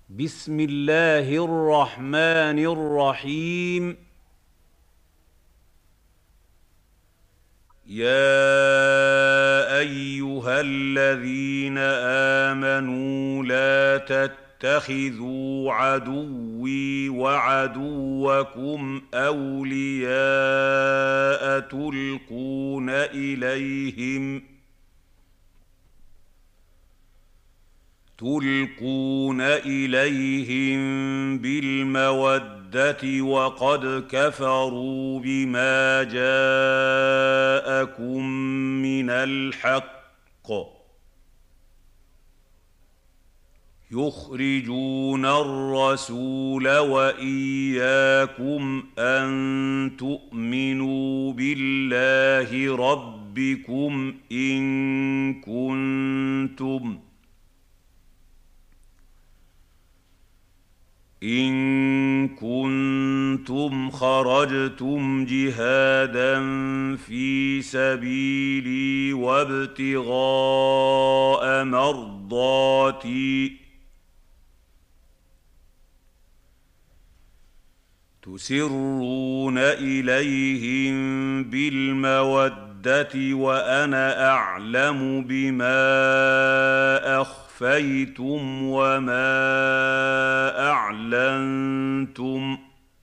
بسم الله الرحمن الرحيم. يا أيها الذين آمنوا لا تتخذوا عدوي وعدوكم أولياء تلقون إليهم بالمودة وقد كفروا بما جاءكم من الحق يخرجون الرسول وإياكم أن تؤمنوا بالله ربكم إن كنتم خرجتم جهادا في سبيلي وابتغاء مرضاتي تسرون إليهم بالمودة وأنا أعلم بما أخفيتم وما أعلنتم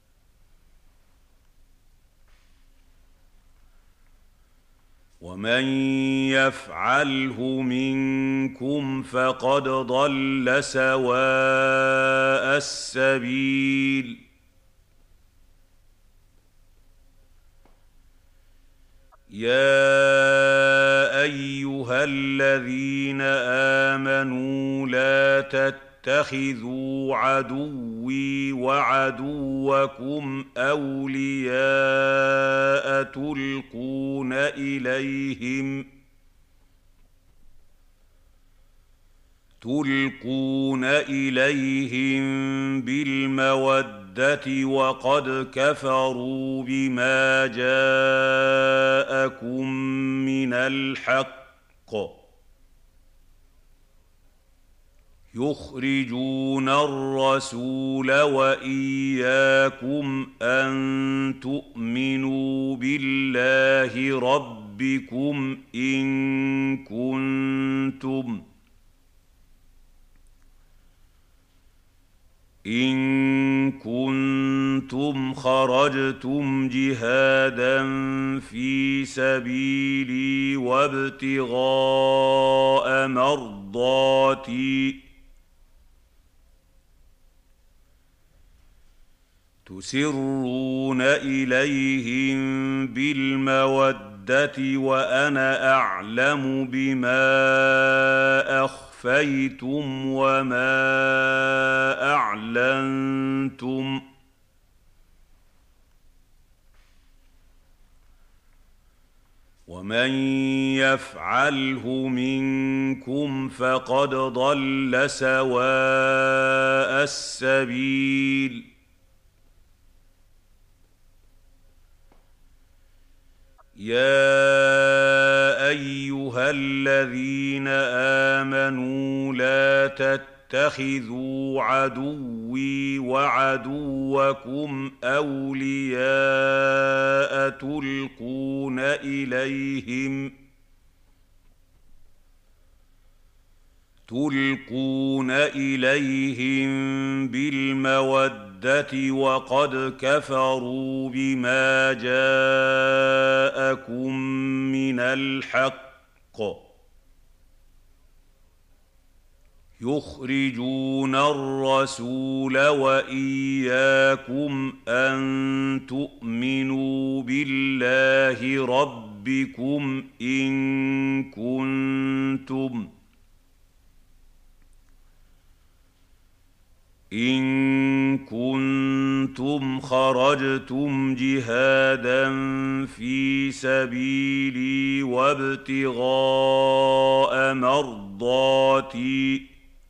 ومن يفعله منكم فقد ضل سواء السبيل. يا أيها الذين آمنوا لا تتخذوا عدوي وعدوكم أولياء تلقون إليهم بالمودة وقد كفروا بما جاءكم من الحق يخرجون الرسول وإياكم أن تؤمنوا بالله ربكم إن كنتم خرجتم جهادا في سبيلي وابتغاء مرضاتي تسرون إليهم بالمودة وأنا أعلم بما أخفيتم وما أعلنتم ومن يفعله منكم فقد ضل سواء السبيل. يا أيها الذين آمنوا لا تتخذوا عدوي وعدوكم أولياء تلقون إليهم بالمودة وقد كفروا بما جاءكم من الحق يخرجون الرسول وإياكم أن تؤمنوا بالله ربكم إن كنتم خرجتم جهادا في سبيلي وابتغاء مرضاتي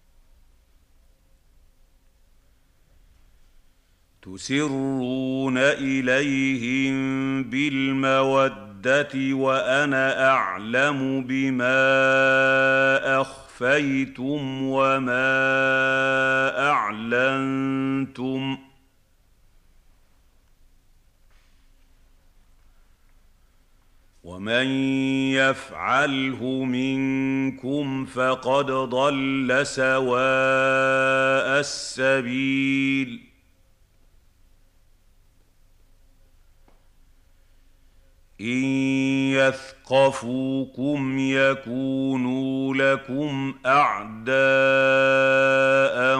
تسرون إليهم بالمودة وأنا أعلم بما أخفيتم وما أعلنتم أعلنتم ومن يفعله منكم فقد ضل سواء السبيل إن يثقفوكم يكونوا لكم أعداء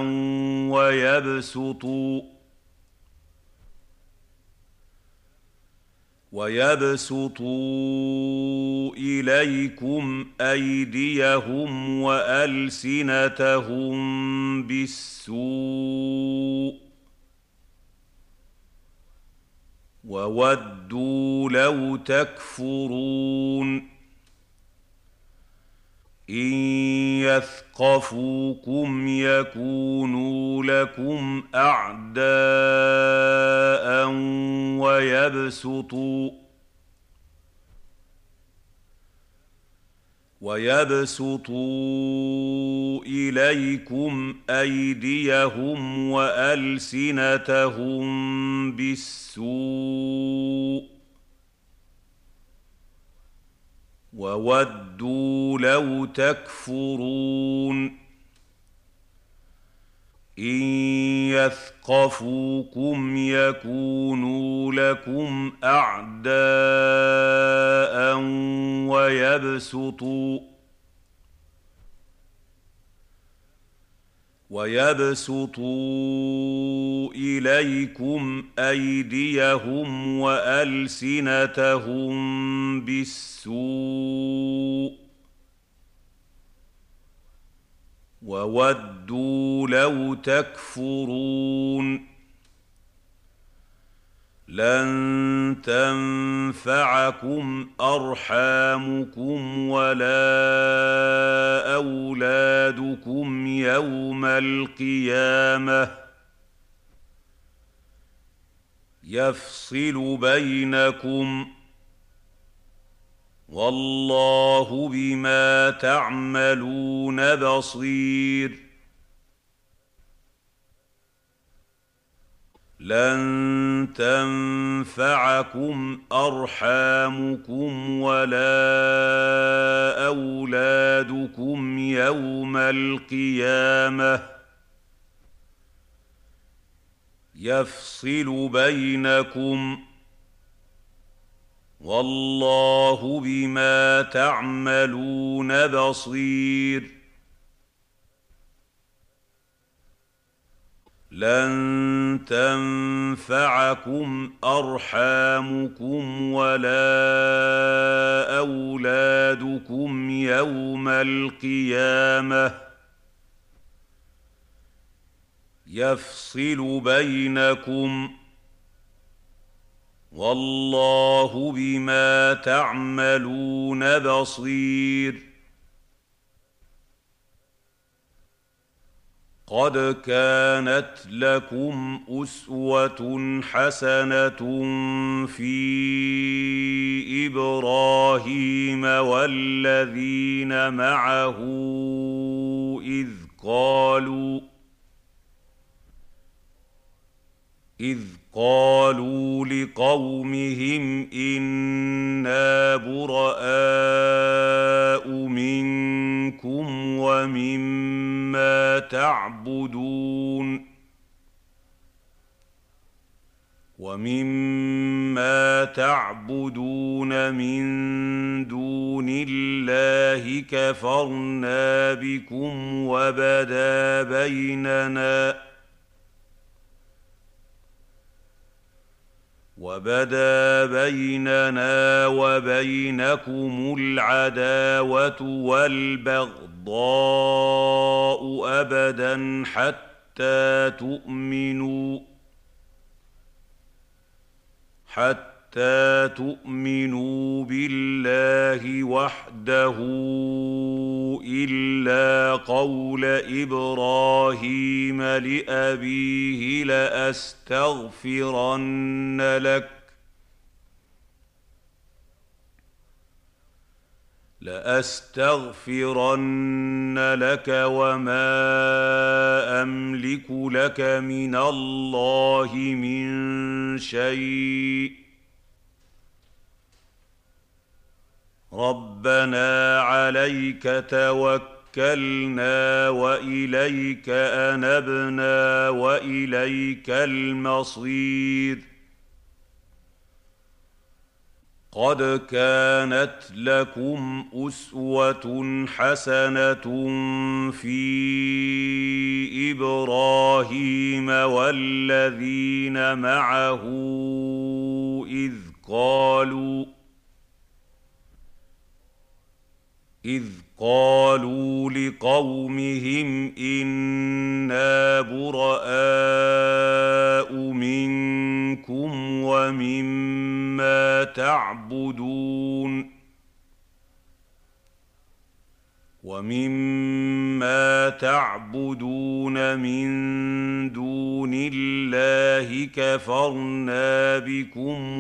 ويبسطوا إليكم أيديهم وألسنتهم بالسوء وودوا لو تكفرون إن يثقفوكم يكونوا لكم أعداء ويبسطوا إليكم أيديهم وألسنتهم بالسوء وودوا لو تكفرون إن يثقفوكم يكونوا لكم أعداء ويبسطوا إليكم أيديهم وألسنتهم بالسوء وودوا لو تكفرون لن تنفعكم أرحامكم ولا أولادكم يوم القيامة يفصل بينكم والله بما تعملون بصير لن تنفعكم أرحامكم ولا أولادكم يوم القيامة يفصل بينكم والله بما تعملون بصير لن تنفعكم أرحامكم ولا أولادكم يوم القيامة يفصل بينكم والله بما تعملون بصير قد كانت لكم أسوة حسنة في إبراهيم والذين معه إذ قالوا لقومهم إنا براء منكم ومما تعبدون من دون الله كفرنا بكم وبدا بيننا وبينكم العداوة والبغضاء أبدا حتى تؤمنوا بالله وحده إلا قول إبراهيم لأبيه لأستغفرن لك وما أملك لك من الله من شيء ربنا عليك توكلنا وإليك أنبنا وإليك المصير قد كانت لكم أسوة حسنة في إبراهيم والذين معه إذ قالوا لقومهم إنا براء منكم ومما تعبدون من دون الله كفرنا بكم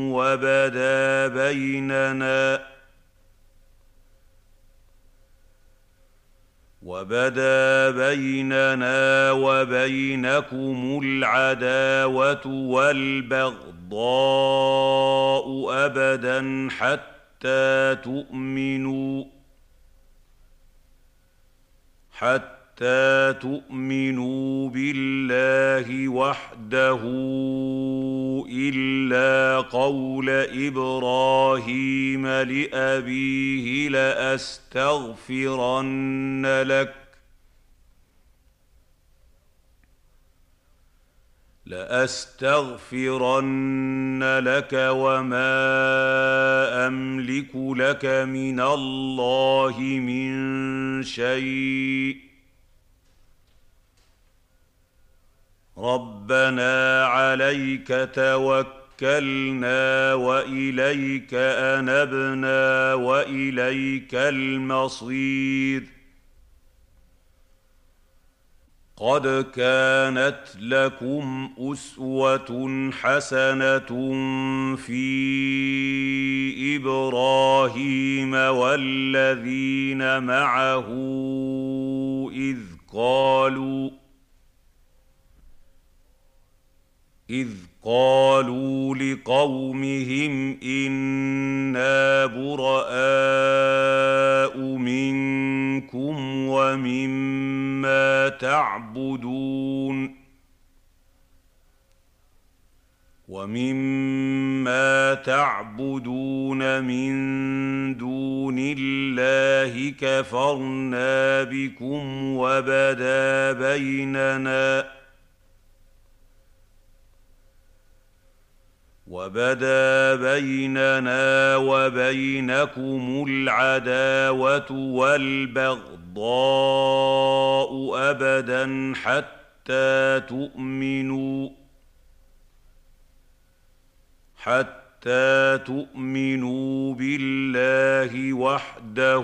وبدا بيننا وبينكم العداوة والبغضاء أبدا حتى تؤمنوا بالله وحده إلا قول إبراهيم لأبيه لأستغفرن لك وما أملك لك من الله من شيء ربنا عليك توكلنا وإليك أنبنا وإليك المصير قد كانت لكم أسوة حسنة في إبراهيم والذين معه إذ قالوا لقومهم إنا براء منكم ومما تعبدون من دون الله كفرنا بكم وبدا بيننا وبينكم العداوة والبغضاء أبدا حتى تؤمنوا بالله وحده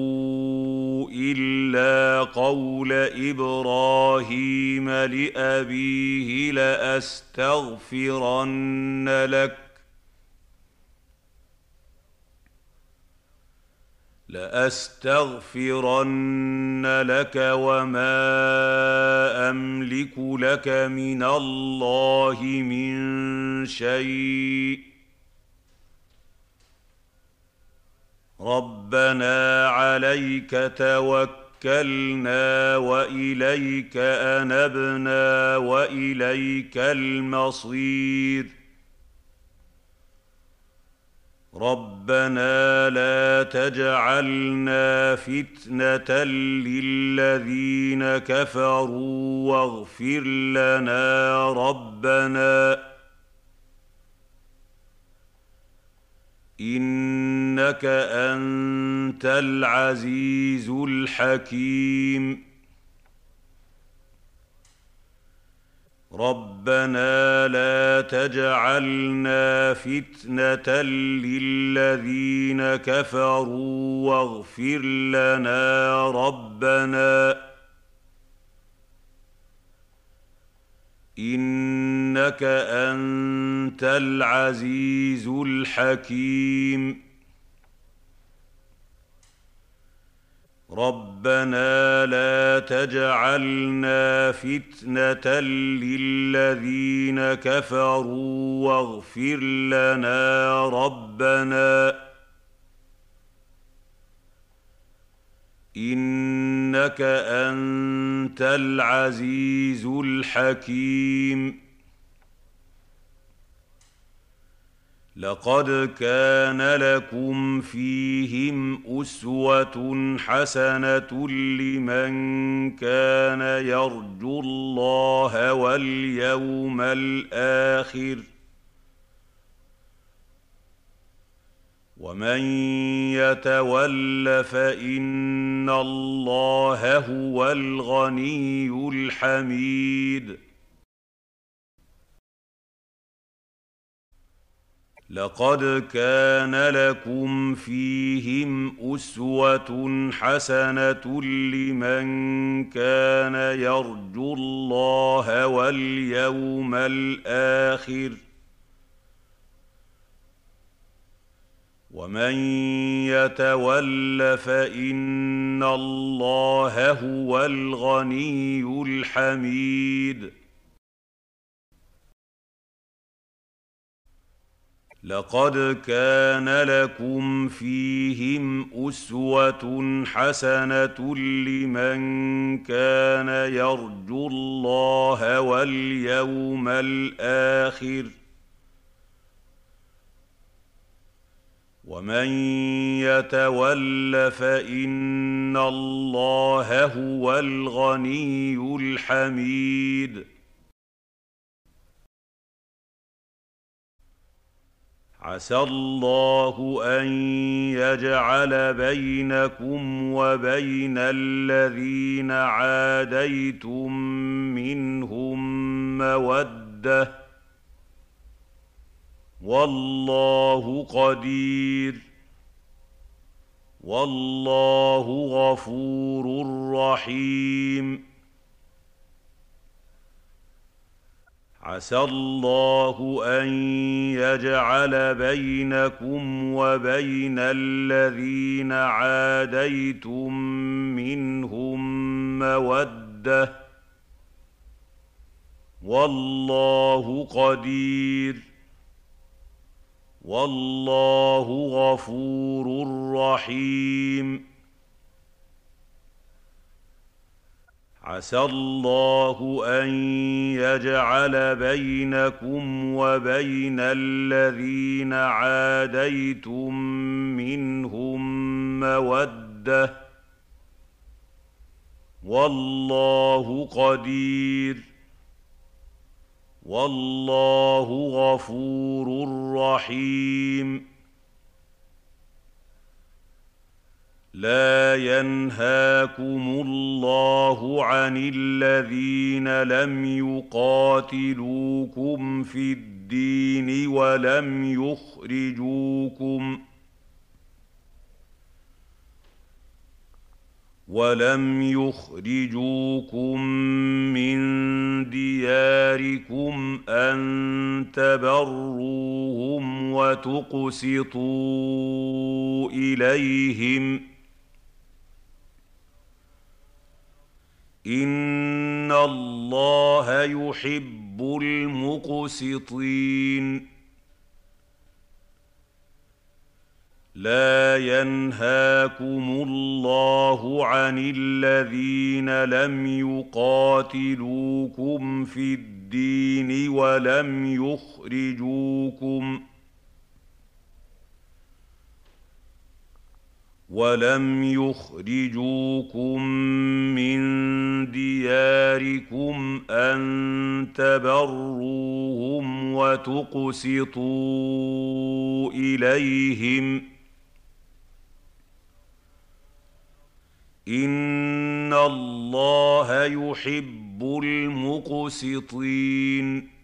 إلا قول إبراهيم لأبيه لأستغفرن لك وما أملك لك من الله من شيء ربنا عليك توكلنا وإليك أنبنا وإليك المصير ربنا لا تجعلنا فتنة للذين كفروا واغفر لنا ربنا إنك أنت العزيز الحكيم ربنا لا تجعلنا فتنة للذين كفروا واغفر لنا ربنا إنك أنت العزيز الحكيم ربنا لا تجعلنا فتنة للذين كفروا واغفر لنا ربنا إنك أنت العزيز الحكيم لقد كان لكم فيهم أسوة حسنة لمن كان يرجو الله واليوم الآخر ومن يتول فإن الله هو الغني الحميد لقد كان لكم فيهم أسوة حسنة لمن كان يرجو الله واليوم الآخر ومن يتول فإن الله هو الغني الحميد لقد كان لكم فيهم أسوة حسنة لمن كان يرجو الله واليوم الآخر ومن يتول فإن الله هو الغني الحميد عسى الله أن يجعل بينكم وبين الذين عاديتم منهم مودة والله قدير والله غفور رحيم عسى الله أن يجعل بينكم وبين الذين عاديتم منهم مودة والله قدير والله غفور رحيم عسى الله أن يجعل بينكم وبين الذين عاديتم منهم مودة والله قدير والله غفور رحيم لا ينهاكم الله عن الذين لم يقاتلوكم في الدين ولم يخرجوكم من دياركم أن تبروهم وتقسطوا إليهم إن الله يحب المقسطين لا ينهاكم الله عن الذين لم يقاتلوكم في الدين ولم يخرجوكم من دياركم أن تبروهم وتقسطوا إليهم إن الله يحب المقسطين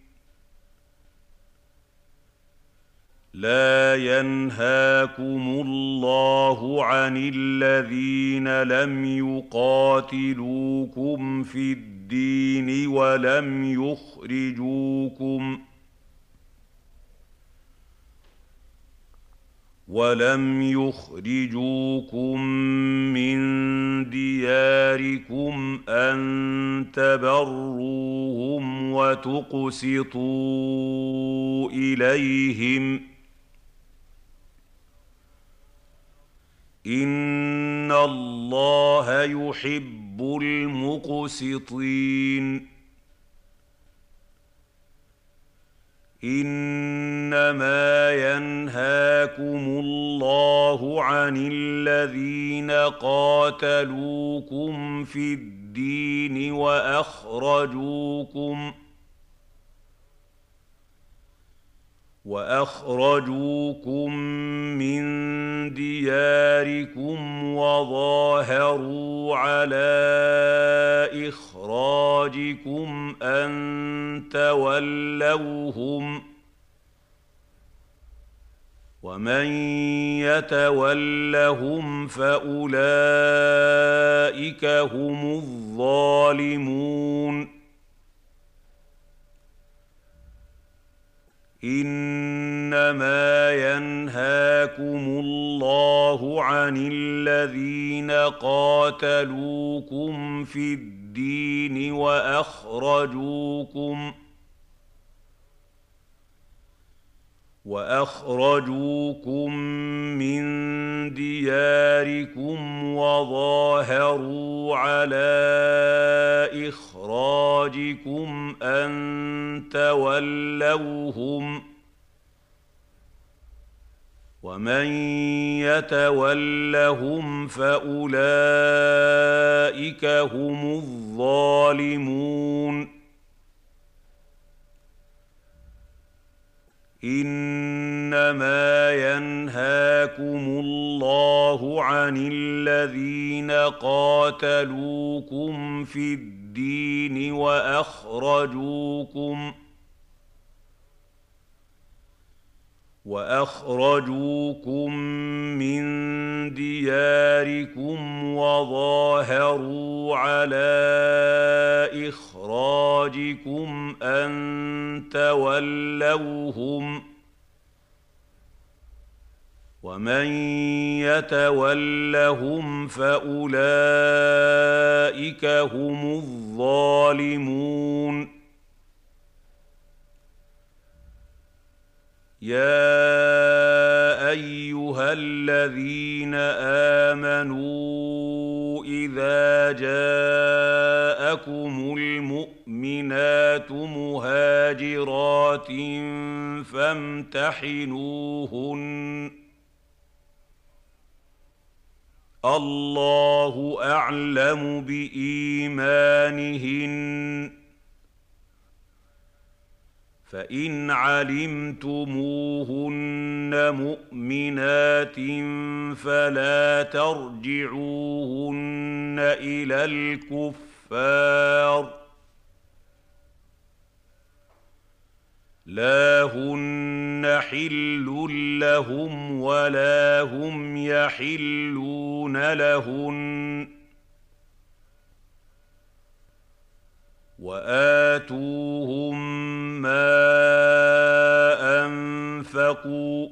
لا ينهاكم الله عن الذين لم يقاتلوكم في الدين ولم يخرجوكم من دياركم أن تبروهم وتقسطوا إليهم إن الله يحب المقسطين إنما ينهاكم الله عن الذين قاتلوكم في الدين وأخرجوكم من دياركم وظاهروا على إخراجكم أن تولوهم ومن يتولهم فأولئك هم الظالمون إنما ينهاكم الله عن الذين قاتلوكم في الدين وأخرجوكم من دياركم وظاهروا على إخراجكم أن تولوهم ومن يتولهم فأولئك هم الظالمون إنما ينهاكم الله عن الذين قاتلوكم في الدين وأخرجوكم من دياركم وظاهروا على إخراجكم أن تولوهم ومن يتولهم فأولئك هم الظالمون يا أيها الذين آمنوا إذا جاءكم المؤمنات مهاجرات فامتحنوهن الله أعلم بإيمانهن فإن علمتموهن مؤمنات فلا ترجعوهن إلى الكفار لا هن حل لهم ولا هم يحلون لهن وآتوهم ما أنفقوا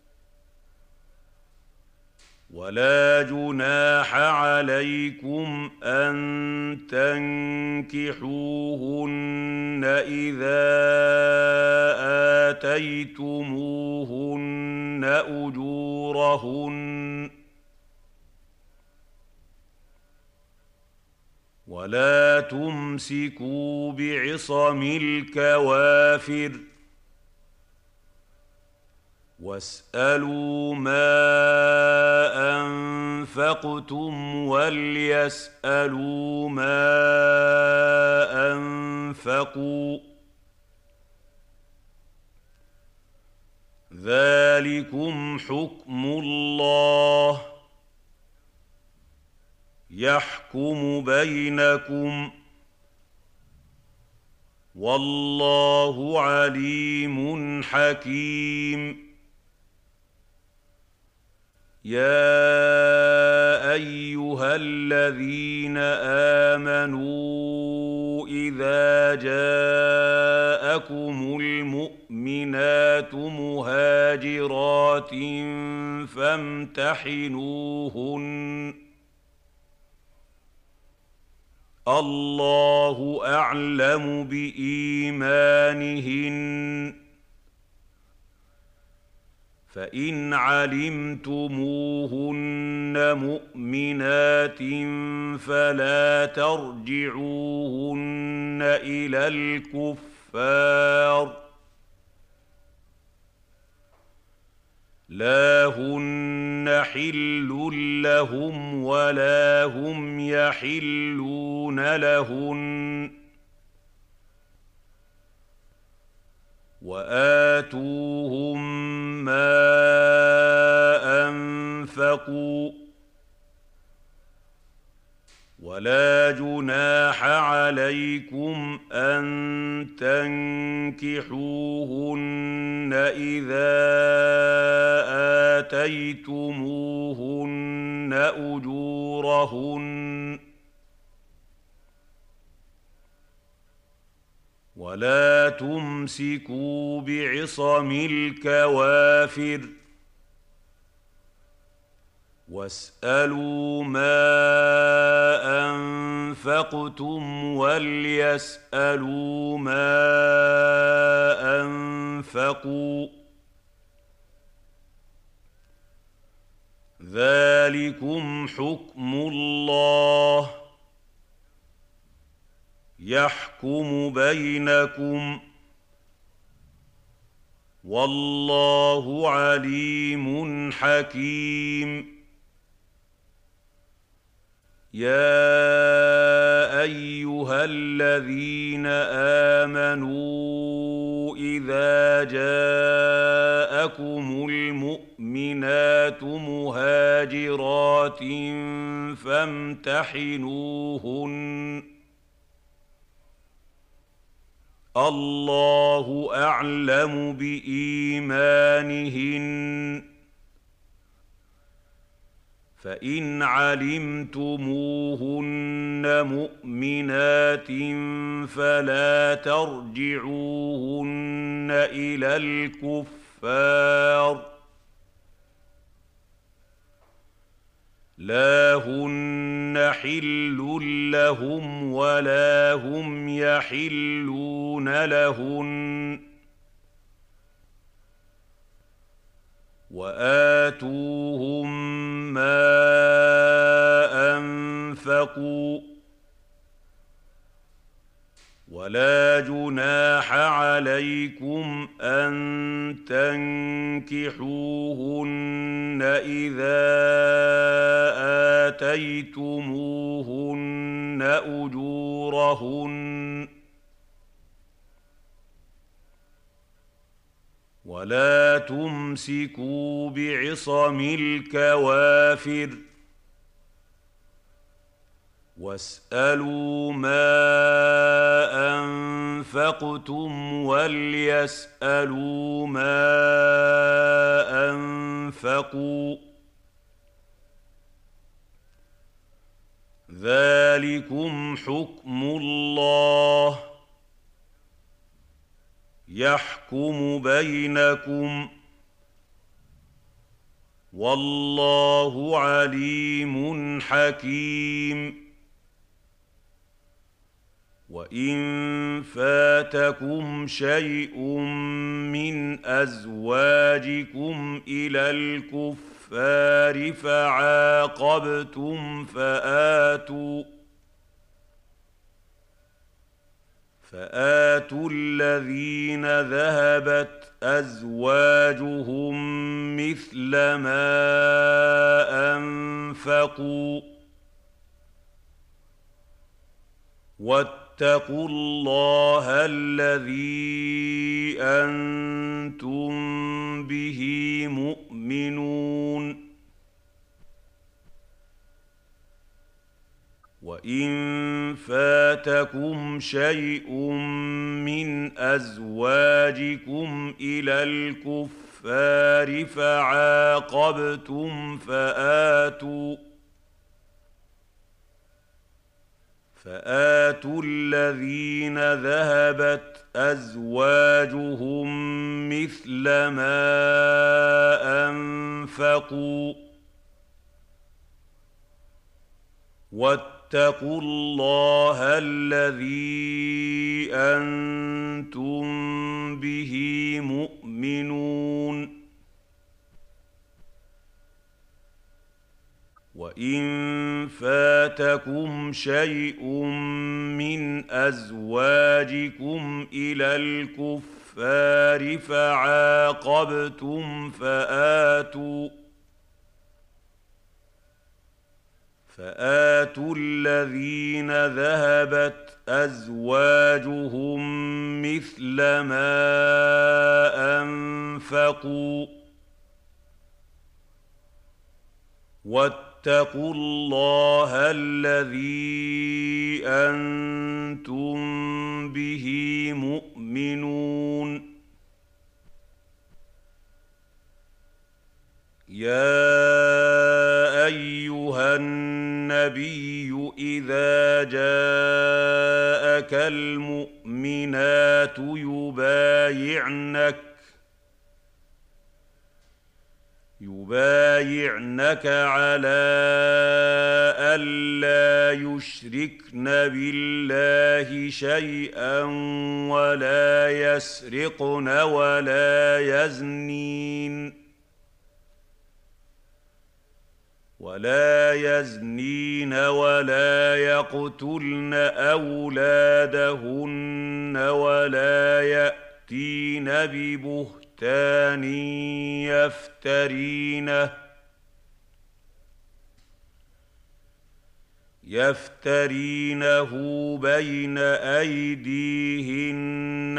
ولا جناح عليكم أن تنكحوهن إذا آتيتموهن أجورهن ولا تمسكوا بعصم الكوافر واسألوا ما أنفقتم وليسألوا ما أنفقوا ذلكم حكم الله يحكم بينكم والله عليم حكيم يا أيها الذين آمنوا إذا جاءكم المؤمنات مهاجرات فامتحنوهن الله اعلم بايمانهن فان علمتموهن مؤمنات فلا ترجعوهن الى الكفار لا هن حل لهم ولا هم يحلون لهن وآتوهم ما أنفقوا ولا جناح عليكم أن تنكحوهن إذا آتيتموهن أجورهن ولا تمسكوا بعصم الكوافر واسألوا ما أنفقتم وليسألوا ما أنفقوا ذلكم حكم الله يحكم بينكم والله عليم حكيم يا ايها الذين امنوا اذا جاءكم المؤمنات مهاجرات فامتحنوهن الله اعلم بايمانهن فان علمتموهن مؤمنات فلا ترجعوهن الى الكفار لا هن حل لهم ولا هم يحلون لهن وآتوهم ما أنفقوا ولا جناح عليكم أن تنكحوهن إذا آتيتموهن أجورهن ولا تمسكوا بعصم الكوافر واسألوا ما أنفقتم وليسألوا ما أنفقوا ذلكم حكم الله يحكم بينكم والله عليم حكيم وإن فاتكم شيء من أزواجكم إلى الكفار فعاقبتم فآتوا الذين ذهبت أزواجهم مثل ما أنفقوا واتقوا الله الذي أنتم به مؤمنون وإن فاتكم شيء من أزواجكم إلى الكفار فعاقبتم فآتوا الذين ذهبت أزواجهم مثل ما أنفقوا واتقوا الله الذي أنتم به مؤمنون وإن فاتكم شيء من أزواجكم إلى الكفار فعاقبتم فآتوا الذين ذهبت أزواجهم مثل ما أنفقوا واتقوا الله الذي أنتم به مؤمنون يا أيها النبي إذا جاءك المؤمنات يبايعنك على ألا يشركن بالله شيئا ولا يسرقن ولا يزنين ولا يقتلن أولادهن ولا يأتين ببهتان يفترينه بين أيديهن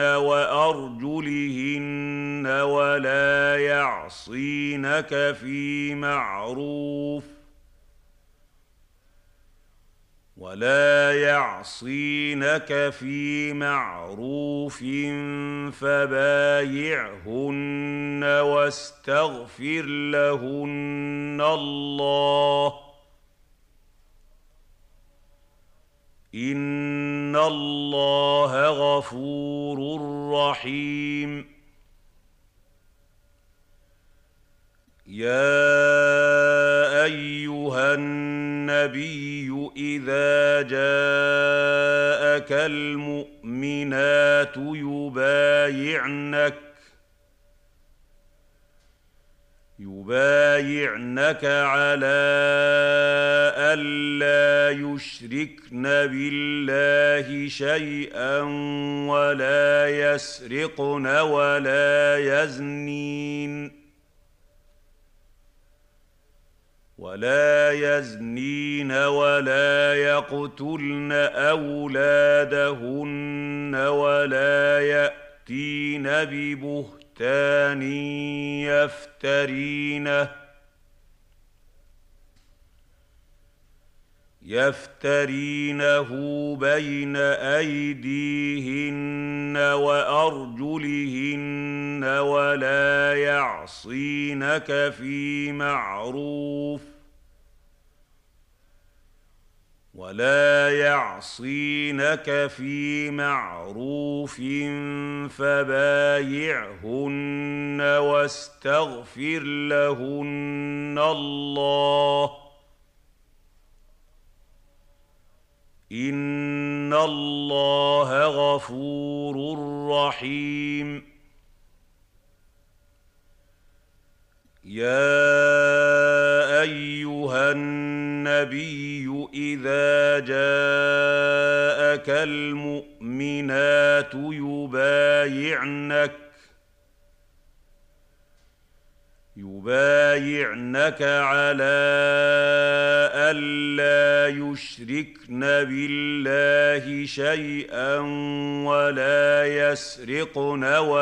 وأرجلهن ولا يعصينك في معروف فبايعهن واستغفر لهن الله إن الله غفور رحيم يا أيها النبي إذا جاءك المؤمنات يبايعنك على ألا يشركن بالله شيئا ولا يسرقن ولا يزنين ولا يقتلن أولادهن ولا يأتين ببهتان يفترينه بين أيديهن وأرجلهن ولا يعصينك في معروف فبايعهن واستغفر لهن الله إن الله غفور رحيم يا أيها النبي إذا جاءك المؤمنات يبايعنك على ألا يشركن بالله شيئا ولا يسرقن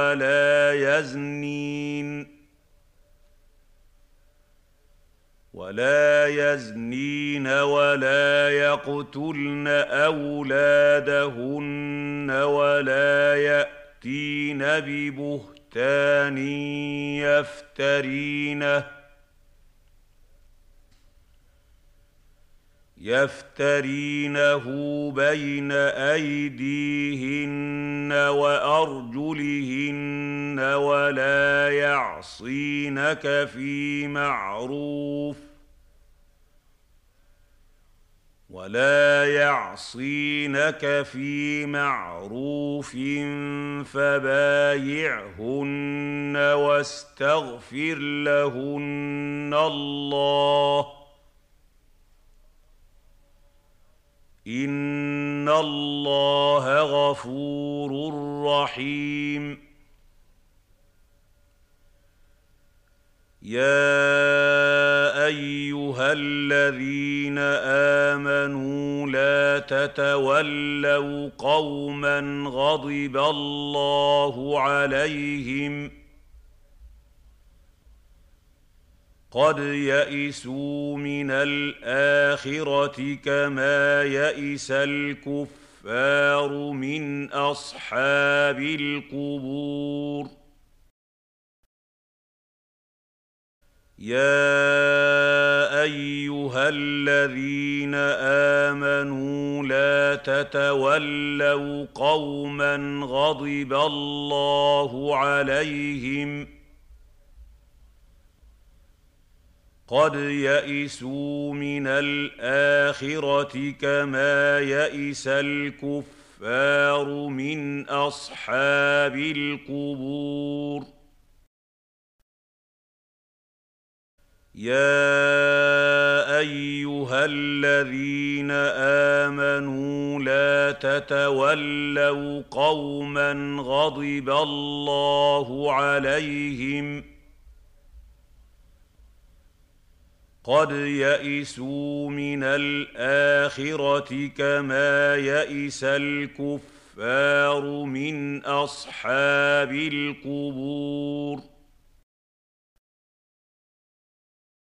ولا يزنين ولا يقتلن أولادهن ولا يأتين ببهتان يفترينه بين أيديهن وأرجلهن ولا يعصينك في معروف فبايعهن واستغفر لهن الله إن الله غفور رحيم. يا أيها الذين آمنوا لا تتولوا قوما غضب الله عليهم قد يئسوا من الآخرة كما يئس الكفار من أصحاب القبور. يا أيها الذين آمنوا لا تتولوا قوما غضب الله عليهم قد يئسوا من الآخرة كما يئس الكفار من أصحاب القبور. يا أيها الذين آمنوا لا تتولوا قوما غضب الله عليهم قد يئسوا من الآخرة كما يئس الكفار من أصحاب القبور.